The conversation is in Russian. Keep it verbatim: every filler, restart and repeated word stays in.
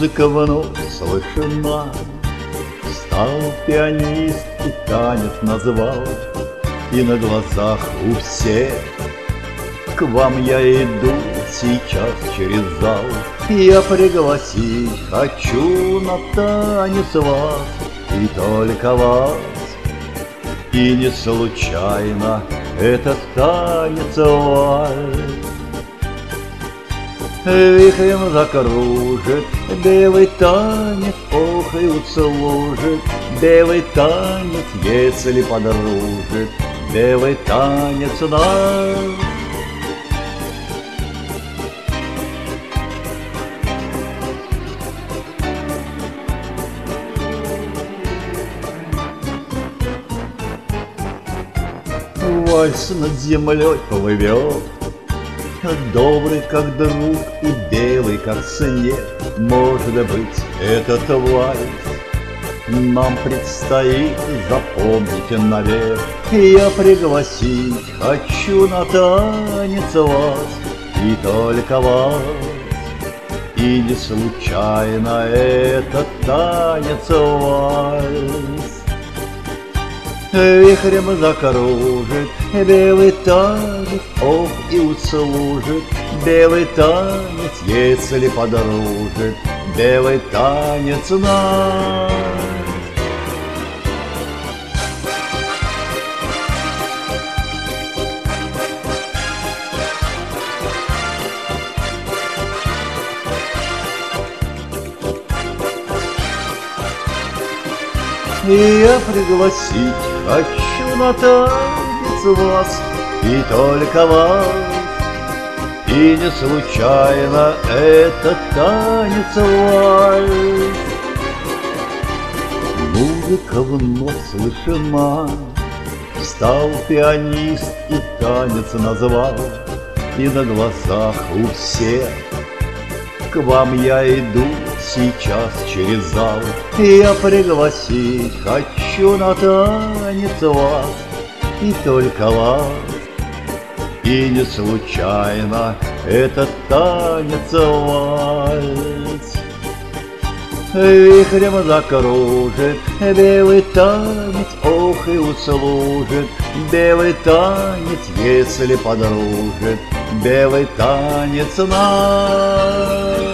Музыка вновь слышна, стал пианист и танец назвал, и на глазах у всех к вам я иду сейчас через зал. Я пригласить хочу на танец вас, и только вас, и не случайно этот танец вальс. Вихрем закружит белый танец, ох и услужит белый танец, если подружит белый танец нас. Вальс над землей плывет, добрый, как друг, и белый, как снег. Может быть, этот вальс нам предстоит запомнить навек. Я пригласить хочу на танец вас, и только вас, и не случайно этот танец вальс. Вихрем закружит белый танец, ох и услужит белый танец, если подружит белый танец нас. И я пригласить хочу на танец вас, и только вас, и не случайно этот танец вальс. Музыка вновь слышна, встал пианист и танец назвал, и на глазах у всех к вам я иду сейчас через зал. Я пригласить хочу на танец вас, и только вас, и не случайно этот танец вальс. Вихрем закружит белый танец, ох и услужит белый танец, если подружит белый танец нас.